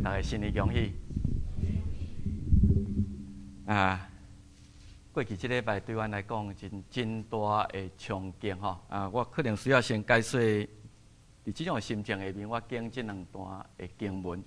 大家新年恭喜！过去这礼拜对阮来讲真大的冲击吼！我可能需要先解说，伫这种心情下面，我经这两段的经文。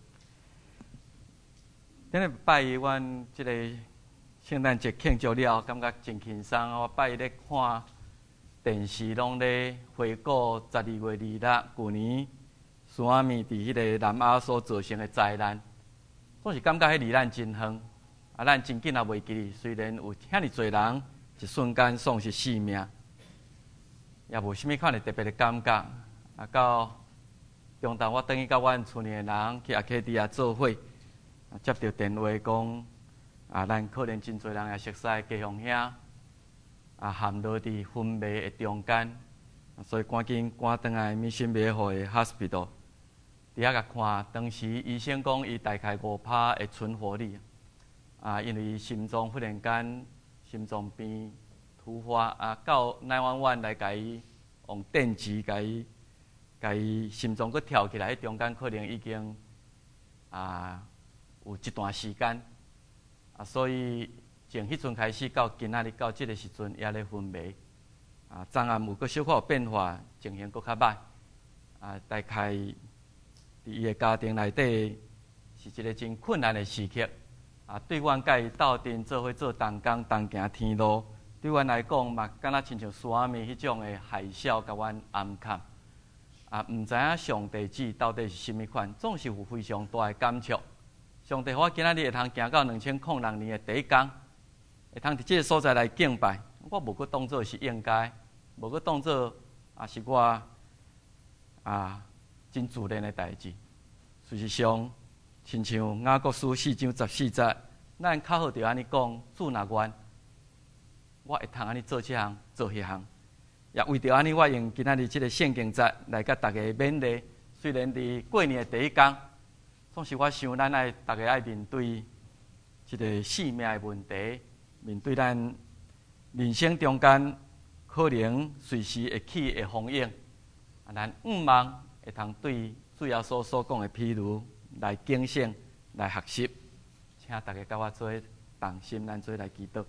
顶礼拜阮这个圣诞节庆祝了，感觉真轻松。我拜咧看电视，拢咧回顾12月26旧年苏阿米伫迄个南亚所造成的灾难，总是感觉迄离咱真远。咱真紧也袂记，虽然有遐尼侪人一瞬间丧失性命，也无啥物款的特别的感觉。到中昼我等于甲阮厝里的人去阿克迪亚做伙，接到电话讲，咱可能真侪人也熟悉家乡兄，陷落伫昏迷的中间，所以赶紧赶转来Mission美好的 hospital， 伫遐甲看，当时医生讲伊大概5%的存活率。因为心脏忽然间心脏病突发，到911来甲伊用电击甲伊心脏佫跳起来，迄中间可能已经有一段时间，所以从迄阵开始到今仔日到即个时阵也咧昏迷，昨暗有佫小可有变化，情形佫较歹，大概伫伊的家庭内底是一个真困难的时刻。对阮甲伊斗阵做伙做同工同行天路，对阮来讲嘛，敢若亲像苏阿米迄种的海啸，甲阮暗藏。毋知影上帝旨到底是甚物款，总是有非常大的感触。上帝，我今仔日会通行到2006年的第一天，会通伫即个所在来敬拜，我无佫当作是应该，无佫当作是我真自然的代志。事实上，亲像雅各书4章14节，咱较好着安尼讲：主若愿，我会通安尼做这项做迄项。也为着安尼，我用今仔日这个圣经节来甲大家勉励。虽然伫过年的第一天，总是我想咱大家爱面对这个性命的问题，面对咱人生中间可能随时会起的风险，咱毋忘会通对主耶稣所讲的譬如来警醒、来学习。请大家甲我做同心，咱做来祈祷。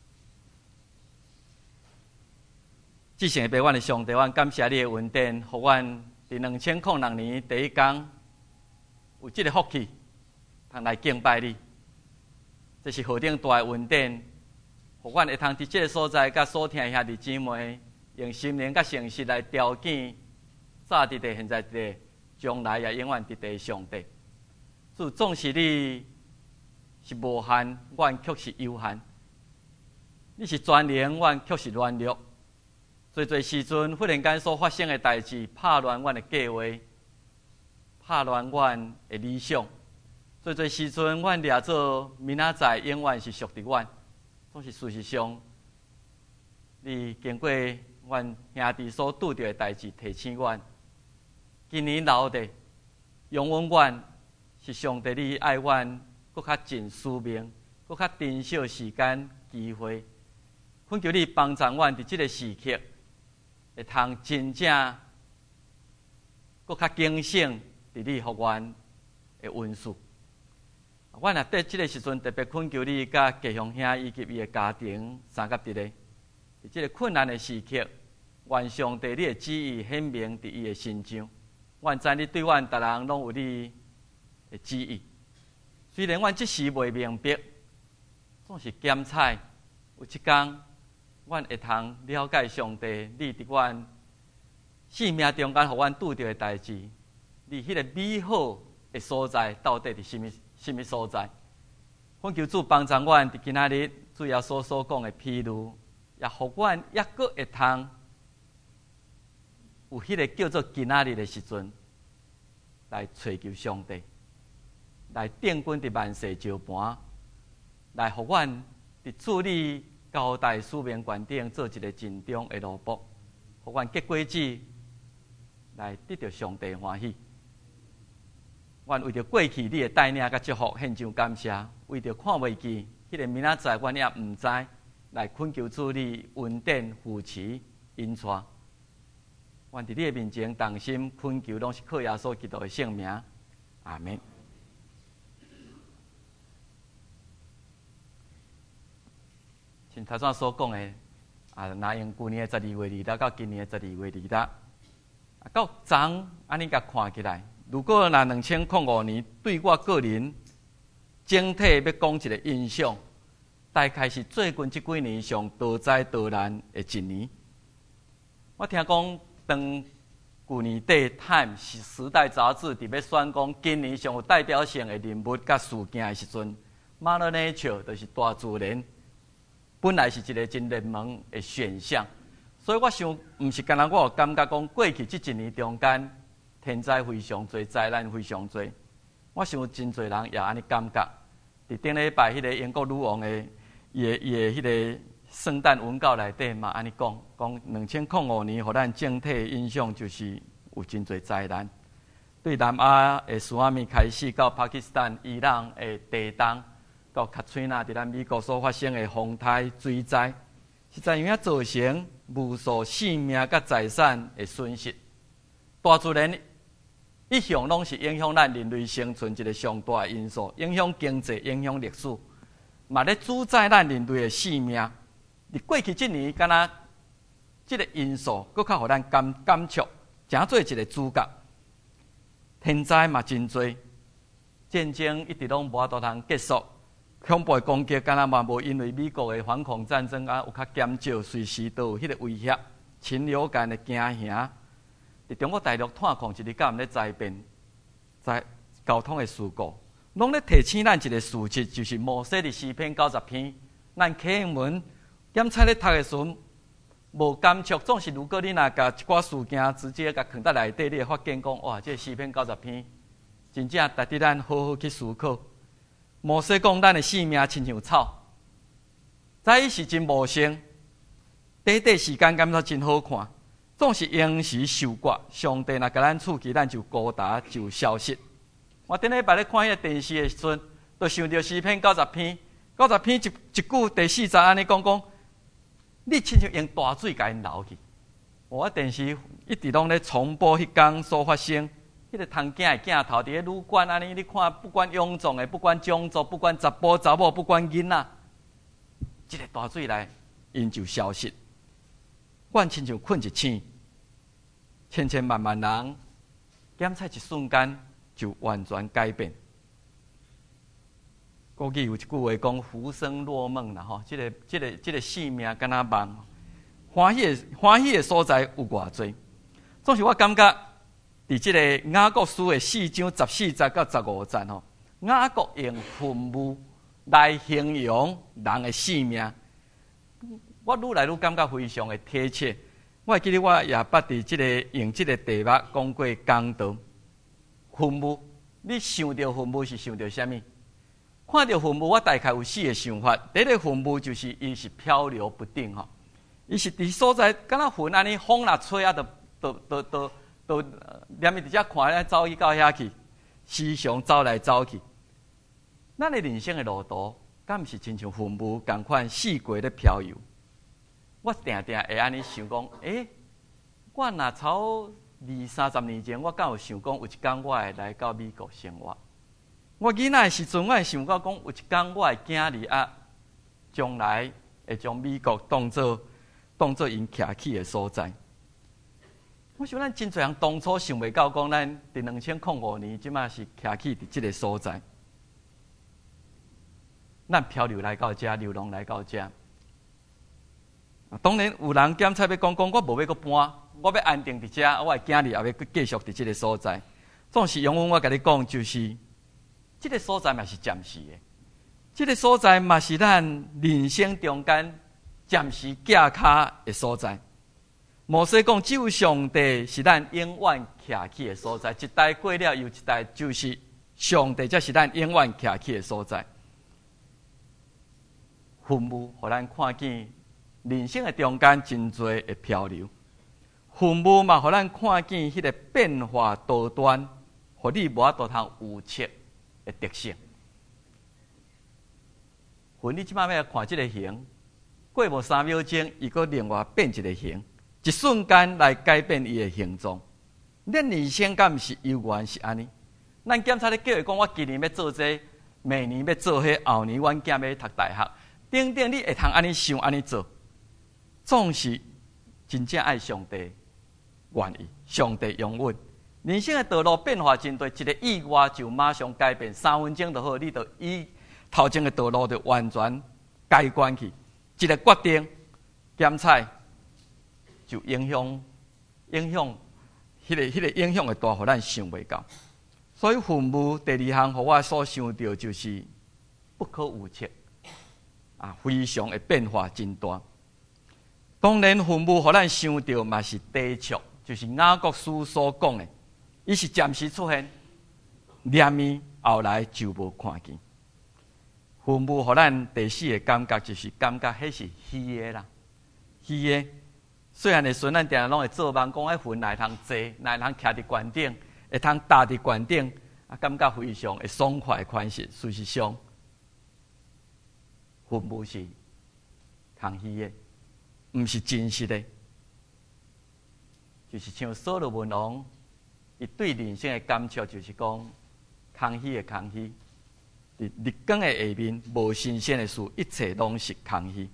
至圣的爸，阮的上帝，阮感谢你的恩典，互阮伫2006年第一天有这个福气，通来敬拜你。这是何等大的恩典，互阮会通伫这个所在，甲所听兄弟姊妹用心灵甲诚实来条件，早伫地，现在伫地，将来也永远伫地上帝。主，总是你是无限，阮却是有限；你是全能，阮却是软弱。侪时阵，忽然间所发生的代志，拍乱阮的计划，拍乱阮的理想。侪时阵，阮掠做明仔载永远是属伫阮，总是事实上，你经过阮兄弟所拄着的代志，提醒阮，今年留的永远阮是上帝你爱阮，搁较尽使命，搁较珍惜时间机会，恳求你帮助阮伫即个时刻。会通真正搁较警醒伫你互阮的恩赐。阮也伫即个时阵特别恳求你，甲家乡兄以及伊的家庭三甲伫咧，伫即个困难的时刻，愿上帝你的旨意显明伫伊的心上。愿知你对阮逐人拢有你的旨意。虽然阮即时未明白，总是检采有一天。阮会通了解上帝，你伫阮生命中间，互阮拄着的代志，你迄个美好的所在到底伫什么所在？恳求主帮助阮伫今仔日主耶稣所讲的譬如，也互阮抑阁会通有迄个叫做今仔日的时阵，来找求上帝，来定君伫万世招盘，来互阮伫主你。交代使命决定做一个尽忠的奴仆，互阮结果子来得到上帝欢喜。阮为着过去你的带领甲祝福献上感谢，为着看袂见迄个明仔载，阮也毋知来恳求主你恩典扶持引带。阮伫你的面前同心恳求，拢是靠耶稣基督的圣名，阿门。 像头先所讲的，拿用旧年的12月2日到今年的12月2日，到昨安尼甲看起来，如果拿2005年对我个人整体要讲一个印象，大概是最近这几年上多灾多难的一年。我听讲，当去年底《Time》时代杂志伫要选讲今年上有代表性的人物甲事件的时阵 ，Mother Nature 就是大自然，本来是一个真热门的选项。所以我想，毋是干那我有感觉讲，过去这一年中间，天灾非常多，灾难非常多。我想真侪人也安尼感觉。伫顶礼拜，迄个英国女王的伊的迄个圣诞文告内底嘛，安尼讲2005年，互咱整体的影响就是有真侪灾难。对南亚的苏阿米开始，到巴基斯坦、伊朗的地震，到卡翠娜伫咱美国所发生的风台水灾，实在影造成无数性命甲财产的损失。大自然一向拢是影响咱人类生存一个上大的因素，影响经济，影响历史，嘛咧主宰咱人类的性命。伫过去这年，敢若这个因素，搁较互咱感触，诚做一个主角。天灾嘛真多，战争一直拢无法度通结束，恐怖的攻击敢若嘛无因为美国的反恐战争有较减少，随时都有迄个威胁，禽流感的惊吓。伫中国大陆探控一日到晚咧灾变，在交通的事故，拢咧提醒咱一个事实，就是摩西的诗篇90篇，咱启英文检测咧读的时阵，无感触，总是如果你若甲一寡事件直接甲藏在内底，你会发现讲，哇，这诗篇90篇，真正值得咱好好去思考。摩西讲，咱的性命亲像草，早已是真无声，短时间感觉真好看。总是因时受刮，上帝若甲咱触及，咱就高达就消失。我顶礼拜咧看迄个电视的时阵，就想到诗篇90篇，90篇一句第4节安尼讲，你亲像用大水甲因流去。我电视一直拢咧重播迄天所发生，迄个窗镜的镜头伫咧旅馆安尼，你看不管勇壮的，不管种族，不管查甫查某，不管囡仔，一个大水来，因就消失。阮亲像困一醒。千万人检测一瞬间就完全改变。国语有一句话讲“浮生若梦”啦，吼，这个性命敢若梦，欢喜的所在有偌济。总是我感觉，伫这个雅各书的4章14节到15节吼，雅各用愤怒来形容人的性命，我愈来愈感觉非常的贴切。我记得我也捌伫用这个题目讲过讲道。愤怒，你想到愤怒是想到什么？看到愤怒，我大概有4个想法。第一个愤怒就是伊是漂流不定吼，伊是伫所在，敢若云安尼风若吹啊，都连伊伫遮看咧走去到遐去，时常走来走去。咱的人生的路途，敢毋是亲像云雾共款四季咧漂游？我定会安尼想讲，我若超20-30年前，我敢有想讲有一天我会来到美国生活？我囡仔的时阵，我会想到讲有一天我的囝儿将来会将美国当作因徛起的所在。我想咱真侪人当初想袂到讲，咱伫2005年即马是徛起伫即个所在。咱漂流来到遮，流浪来到遮。当然有人检测要讲，我无要搁搬，我要安定伫遮，我的囝儿也要继续伫即个所在。总是永远我甲你讲，就是即个所在嘛是暂时的，即个所在嘛是咱人生中间暂时架卡的所在。摩西讲，只有上帝是咱永远徛起的所在，一代过了又一代，就是上帝才是咱永远徛起的所在。愤怒，互咱看见人生的中间真多的漂流。愤怒嘛，互咱看见迄个变化多端，互你无法度通预测的特性。你即摆要看即个形，过无3秒钟，伊搁另外变一个形，一瞬间来改变伊的形状。咱人生敢毋是悠远是安尼？咱检查咧叫伊讲，我今年要做这，明年要做迄，后年阮囝要读大学。 等等，你会通安尼想安尼做，总是真正爱上帝愿意，上帝永稳。人生的道路变化真大，一个意外就马上改变，3分钟就好，你就以头前的道路就完全改观去。一个决定检采就影响，迄个影响会大，互咱想袂到。所以父母第2项，互我所想到就是不可预测，非常的变化真大。当然，父母互咱想到嘛是低俗，就是雅各书所讲的。伊是暂时出现，念伊后来就无看见。父母互咱第4个感觉就是感觉迄是虚的啦，虚的。细汉的时阵，咱定定拢会做梦，讲迄云来通坐，来通徛伫悬顶，会通搭伫悬顶，感觉非常的爽快款式。事实上，父母是空虚的，毋是真实的。就是像所罗门王。伊对人生的感触就是讲，空虚的空虚，日光的下面无新鲜的事，一切拢是空虚。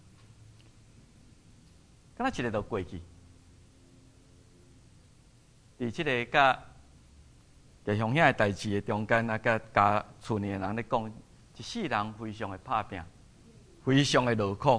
敢若一个就过去，伫即个甲乡遐的代志的中间，甲家厝内的人咧讲，一世人非常的拍拼，非常的劳苦。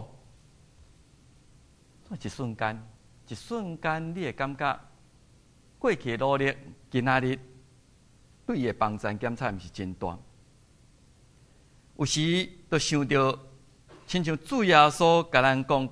一瞬间，你会感觉过去的努力。今仔日对伊的帮助检查毋是真大，有时就想到，亲像主耶稣甲咱讲，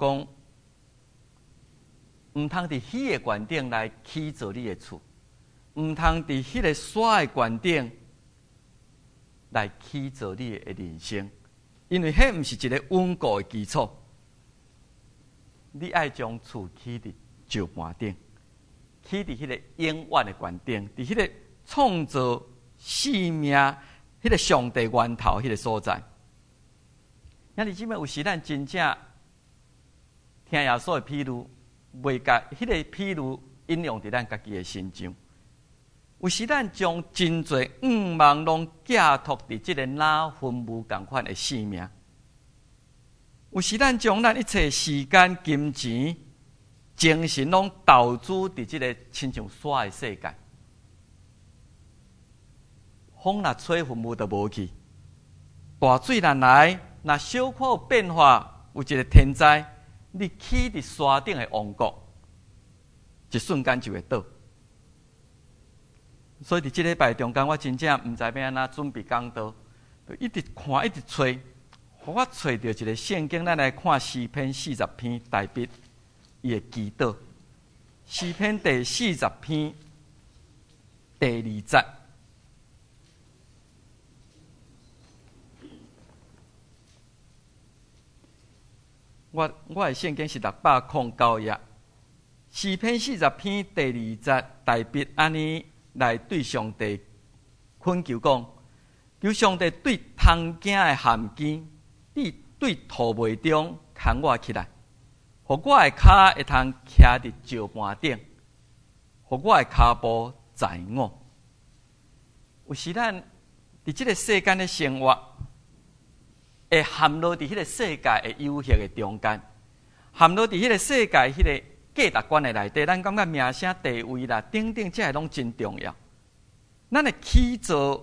毋通伫迄个悬顶来起造你的厝，毋通伫迄个山的悬顶来起造你的人生，因为迄毋是一个稳固的基础。你爱将厝起伫石盘顶。起伫迄个永远的悬顶，伫迄个创造生命、迄个上帝源头迄个所在。兄弟姊妹，有时咱真正听耶稣的披露，袂甲迄个披露应用伫咱家己的身上。有时咱将真侪望拢寄托伫即个那分母共款的性命。有时咱将咱一切时间、金钱。精神拢投资伫即个亲像山的世界，风若吹，父母就无去；大水若来，若小可有变化，有一个天灾，你起伫山顶的王国，一瞬间就会倒。所以伫即礼拜中间，我真正毋知要安怎准备讲道，就一直看，一直找，互我找到一个圣经，咱来看诗篇40篇大笔。伊的祈祷，诗篇第40篇第2节，我的圣经是609页，诗篇40篇第2节，大笔安尼来对上帝恳求讲，求上帝对通囝的含基，对土袂中牵我起来。互我的脚会通徛伫石盘顶，互我的脚步在我。有时咱伫即个世间的生活，会陷落伫迄个世界的有限的中间，陷落伫迄个世界迄个价值观的内底，咱感觉名声地位啦，等等，这些拢真重要。咱会起造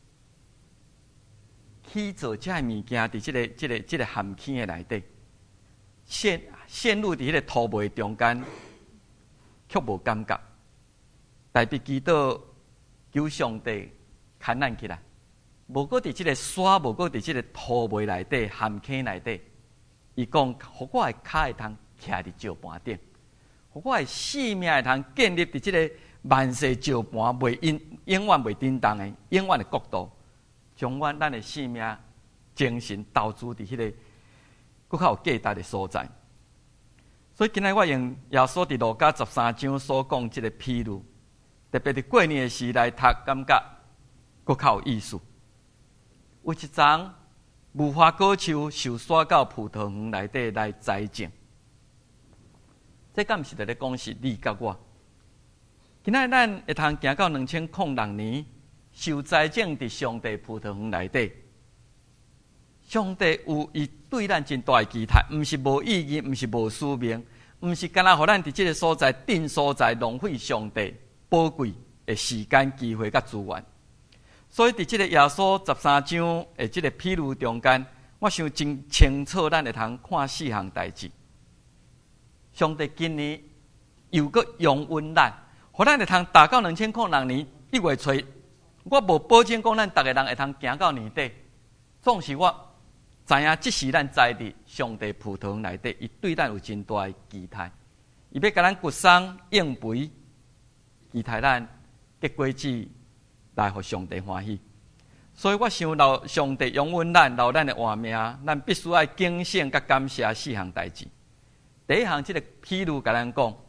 这些物件伫即个陷阱的内底。陷入伫迄个土昧中间，却无感觉。大笔祈祷求上帝牵咱起来，无过伫即个山，无过伫即个土昧内底、陷坑内底。伊讲，互我的脚会通徛伫石盘顶，互我的生命会通建立伫即个万世石盘，永远袂震动的、永远的国度，将咱的生命、精神投资伫迄个更较有价值的所在。所以今日我用耶稣伫路加13章所讲即个披露，特别伫过年的时来读，感觉更较有意思。有一丛无花果树受刷到葡萄园内底来栽种，这敢毋是在咧讲是你甲我？今仔咱会通行到2006年，受栽种伫上帝葡萄园内底。 上帝有伊对咱真大的期待，毋是无意义，毋是无使命，毋是干那互咱伫即个所在定所在浪费上帝宝贵的时间、机会甲资源。所以伫即个耶稣13章的即个譬喻中间，我想真清楚，咱会通看4项代志。上帝今年又搁容允咱，互咱会通达到2006年1月初。我无保证讲咱逐个人会通行到年底，总是我知影，即是咱在伫上帝葡萄园内底，伊对咱有真大的期待，伊要甲咱骨松应肥，期待咱结果子来互上帝欢喜。所以我想到上帝容允咱留咱的活命，咱必须要警醒甲感谢4项代志。第一项，即个譬喻甲咱讲，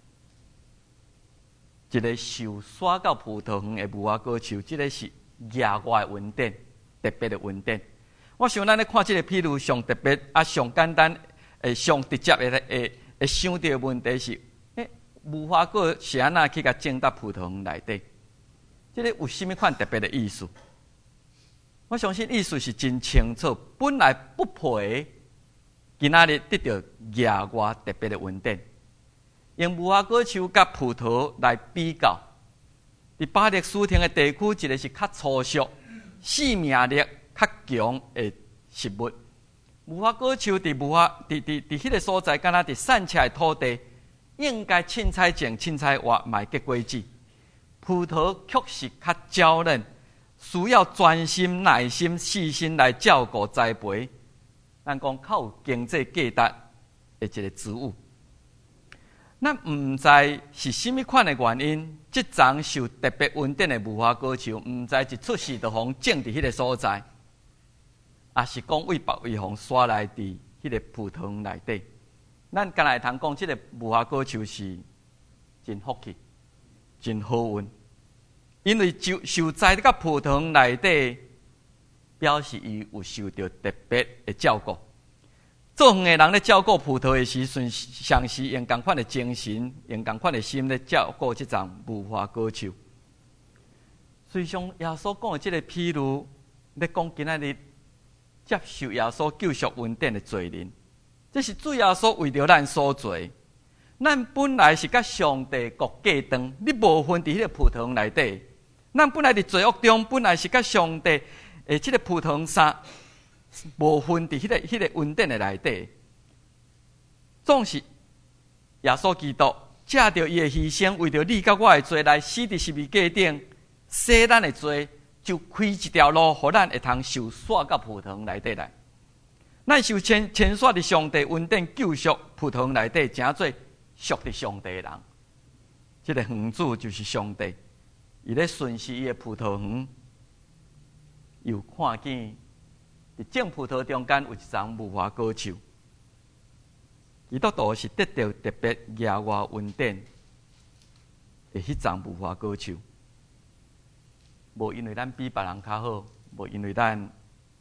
一个受刷到葡萄园的无花果树，即个是野外的恩典，特别的恩典。我想咱咧看即个譬喻上特别上简单上直接会想到的问题是：无花果是安那去甲种到葡萄园内底？即个有甚物款特别的意思？我相信意思是真清楚。本来不配，今仔日得到野外特别的恩典。用无花果树甲葡萄来比较，伫巴勒斯坦的地区，一个是较粗俗、生命力较强的食物。无花果树伫迄个所在，敢若伫散切的土地，应该凊彩种、凊彩活，卖结果子。葡萄确实较娇嫩，需要专心、耐心、细心来照顾栽培。咱讲较有经济价值的一个植物。咱毋知是甚物款的原因，即丛受特别稳定的无花果树，毋知一出世就互种伫迄个所在，也是讲为别位互刷来伫迄个葡萄园内底。咱敢若会通讲，即个无花果树是真福气、真好运，因为受栽到葡萄园内底，表示伊有受到特别的照顾。做园的人咧照顾葡萄的时阵，像是用同款的精神、用同款的心咧照顾即丛无花果树。随上耶稣讲的即个譬喻，咧讲今仔日接受耶稣救赎恩典的罪人，这是主耶稣为着咱所做。咱本来是甲上帝国隔断，你无分伫迄个葡萄园内底。咱本来伫罪恶中，本来是甲上帝即个葡萄园山。无分伫迄个恩典的内底，总是耶稣基督借着伊的牺牲，为着你甲我的罪来死伫十字架顶，洗咱的罪，就开一条路，互咱会通受刷到葡萄园内底来。咱受牵刷伫上帝恩典救赎葡萄园内底，诚做属伫上帝的人。这个园主就是上帝，伊咧巡视伊的葡萄园，又看见。伫种葡萄中间有一丛无花果树，基督徒是得到特别野外恩典的迄丛无花果树，无因为咱比别人较好，无因为咱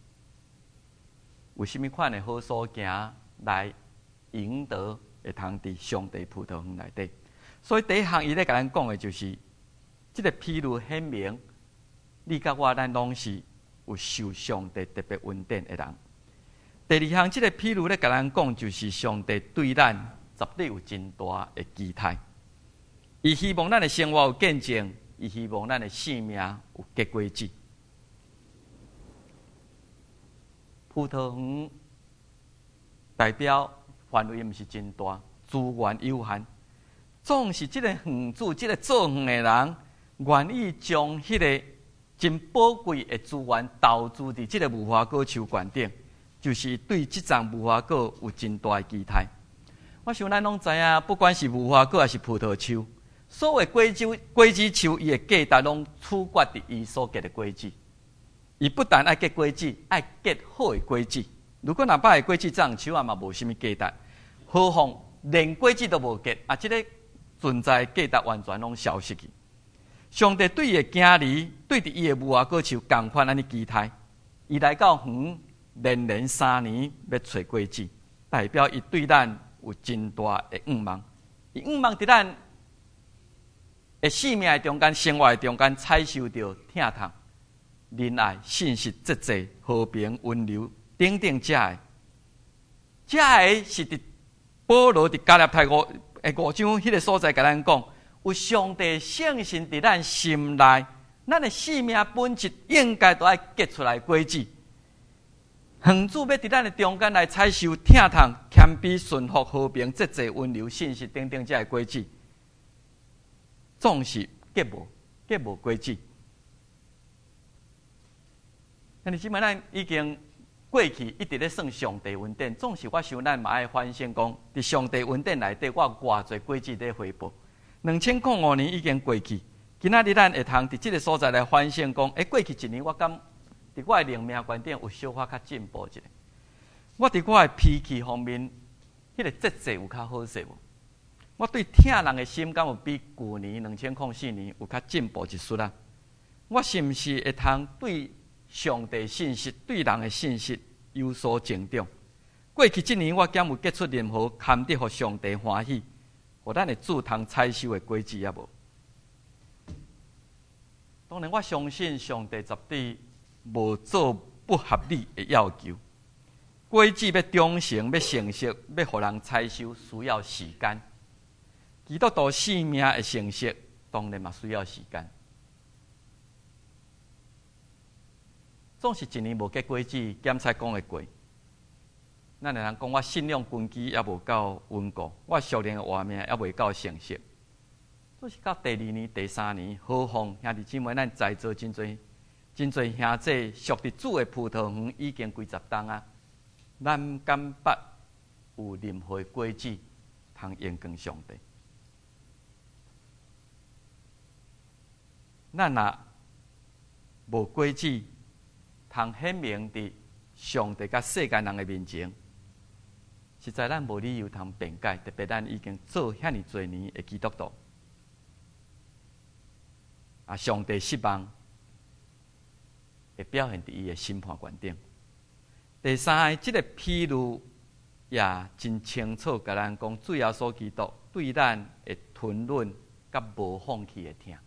有甚物款的好所行来赢得会通伫上帝葡萄园内底。所以第一项伊咧甲咱讲的就是，即个譬喻显明，你甲我咱拢是。有受上帝特别恩典的人。第二项，这个譬喻咧，甲咱讲就是上帝对咱绝对有真大的期待。伊希望咱的生活有见证，伊希望咱的性命有结果子。葡萄园代表范围毋是真大，资源有限，总是这个园主、这个做园的人，愿意将迄个。真宝贵的资源投资伫即个无花果树园顶，就是对即丛无花果有真大的期待。我想咱拢知影，不管是无花果还是葡萄树，所有果子树伊的价值拢取决伫伊所结的果子。伊不但爱结果子，爱结好的果子。如果若歹的果子，这样树也嘛无啥物价值。何况连果子都无结，即个存在价值完全拢消失去。上帝对伊的囝儿，对伫伊的无花果树同款安尼期待，伊来到园，连3年要找果子，代表伊对咱有真大的愿望。伊愿望伫咱的生命的中间、生活的中间，采收到疼痛、仁爱、信实、节制、和平、温柔、 等等遮的，遮的是伫保罗伫加拉太5章迄个所在，甲咱讲，有上帝圣神伫咱心内，咱的生命本质应该都要结出来果子。恒主要伫咱的中间来采收疼痛、谦卑、顺服、和平、节制、温柔、信实等等遮的果子，总是结无果子。但是即摆咱已经过去，一直咧算上帝恩典，总是我想咱嘛爱反省讲，伫上帝恩典内底，我偌侪果子咧回报。2005年已经过去，今仔日咱会通伫即个所在来反省讲，过去一年我敢伫我的灵命观点有小可较进步一下。我伫我的脾气方面，迄个节制有较好势无？我对疼人的心敢有比去年2004年有较进步一丝啊？我是毋是会通对上帝信息、对人的信息有所成长？过去一年我敢有结出任何堪得互上帝欢喜，互咱的主通采收的果子也无？当然，我相信上帝绝对无做不合理的要求。果子要长成、要成熟、要互人采收，需要时间。基督徒生命的成熟，当然嘛需要时间。总是一年无结果子，检测讲会过。咱个人讲我信仰根基也无够稳固，我属灵的活命也未够成熟。都是到第2年、第3年，何况兄弟姊妹，咱在座真侪兄弟属伫主的葡萄园已经几十冬啊，咱敢捌有任何果子通应光上帝？咱若无果子，通显明伫上帝甲世间人的面前，实在咱无理由通辩解。特别咱已经做遐尼多年的基督徒，上帝失望，会表现伫伊的审判观点。第三个，即个披露也真清楚，甲咱讲，主耶稣基督对咱的吞忍甲无放弃的疼。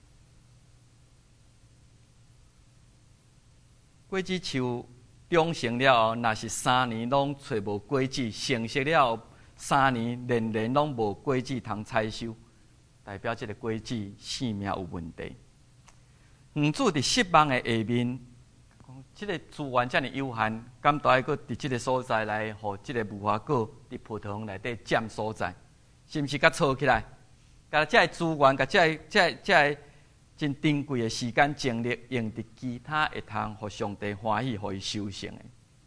果子树长成了后，若是3年拢找无果子，成熟了后3年连连拢无果子通采收，代表这个果子生命有问题。主伫失望的下面，这个资源遮尔有限，敢都爱搁伫这个所在来，互这个无花果伫葡萄园内底占所在，是毋是甲吵起来？甲这资源，甲这真珍贵的时间精力，用伫其他会通互上帝欢喜，互伊修成的，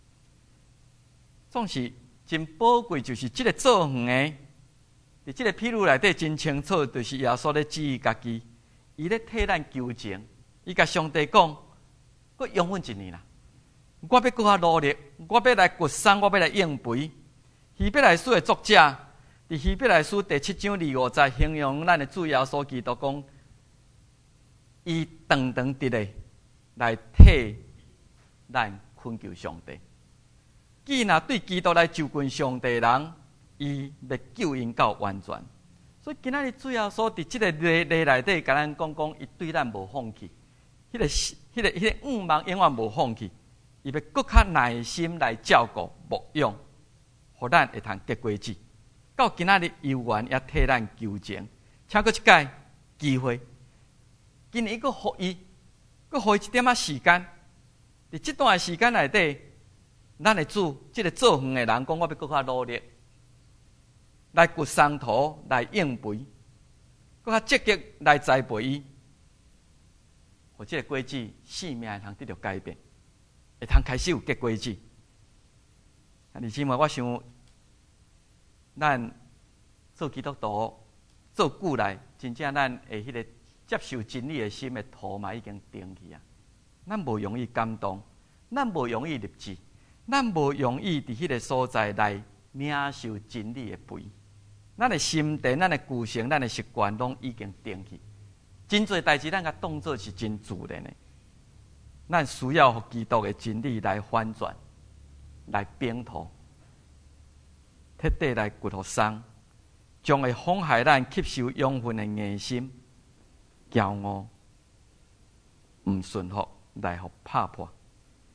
总是真宝贵。就是这个做园的，伫这个披露内底真清楚，就是耶稣咧指意家己，伊咧替咱求情，伊甲上帝讲：，搁用阮1年啦，我要搁较努力，我要来掘山，我要来应肥。希伯来书的作者伫希伯来书第7章25节形容咱的主耶稣基督讲。伊长直咧来替咱恳求上帝。既然对基督来就近上帝的人，伊要救因到完全。所以今仔日主要所伫即个例内底，甲咱讲，伊对咱无放弃，迄个愿望永远无放弃。伊要搁较耐心来照顾牧养，互咱会通结果子。到今仔日犹原也替咱求情，请搁一届机会。今年佫互伊一点仔时间，伫即段时间内底，咱的主，即个做园的人讲，我要佫较努力，来掘山土，来应肥，佫较积极来栽培伊，互即个果子生命会通得到改变，会通开始有结果子。弟兄姊妹，我想，咱做基督徒做久来，真正咱会迄个。接受真理的心的土嘛已经定去啊！咱无容易感动，咱无容易立志，咱无容易伫迄个所在来领受真理的肥。咱的心地、咱的旧性、咱的习惯，拢已经定去。真侪代志，咱甲当作是真自然的。咱需要互基督的真理来反转，来摒土，彻底来掘互松，将会妨害咱吸收养分的硬心。骄傲、唔顺服，来互拍破。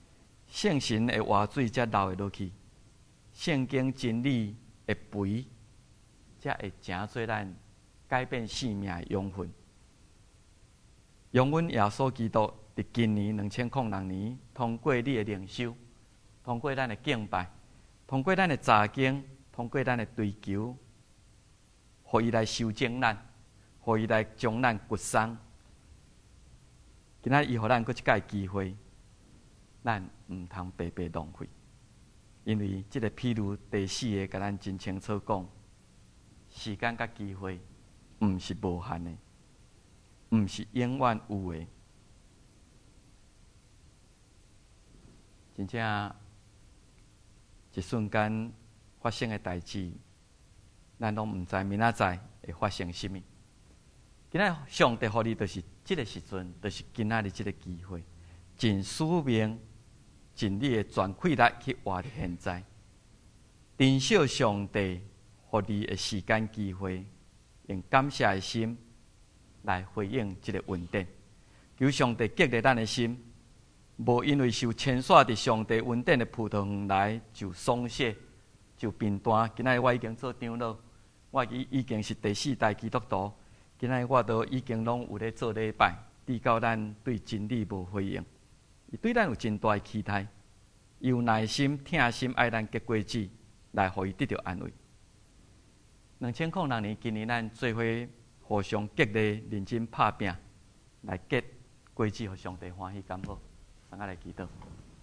圣神的活水才流会落去，圣经真理的肥才会成做咱改变生命的养分。用阮耶稣基督伫今年2006年，通过你的灵修，通过咱的敬拜，通过咱的查经，通过咱的追求，互伊来修正咱，互伊来将咱掘松。今仔伊互咱搁一届机会，咱毋通白白浪费，因为即个譬如第4个，甲咱真清楚讲，时间甲机会毋是无限的，毋是永远有的。真正一瞬间发生的代志，咱拢毋知明仔载会发生什么。今仔上帝互你，就是即个时阵，就是今仔日即个机会，尽使命，尽你的全气力去活伫现在。珍惜上帝互你的时间机会，用感谢的心来回应即个恩典。求上帝激励咱的心，无因为受牵线伫上帝恩典的葡萄园来就松懈，就变淡。今仔日我已经做长老，我已经是第4代基督徒。今仔日我都已经拢有咧做礼拜，直到咱对真理无回应。伊对咱有真大的期待，伊有耐心、疼心爱咱结果子，来互伊得到安慰。2006年，今年咱做伙互相激励、认真拍拼，来结果子，互上帝欢喜，敢好？大家来祈祷。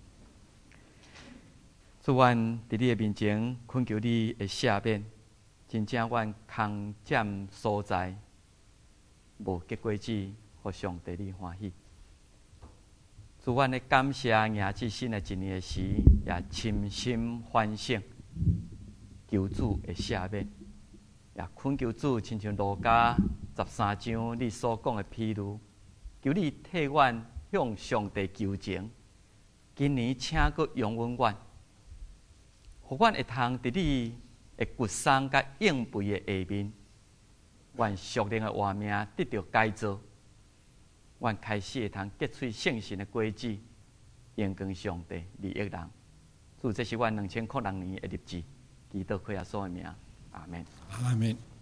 主，阮伫你的面前恳求你的赦免，真正阮空占所在，无结果子，互上帝你欢喜。主，阮的感谢迎至新的一年的时，也深深反省，求主的赦免，也恳求主，亲像路加13章你所讲的譬如，求你替阮向上帝求情。今年请阁容阮阮，互阮会通伫你的骨松甲应肥的下面，阮属灵的活命得到改造，阮开始会通结出圣神的果子，荣光上帝，利益人。主，这是阮2006年的日子，祈祷靠耶稣的名，阿门。 阿门。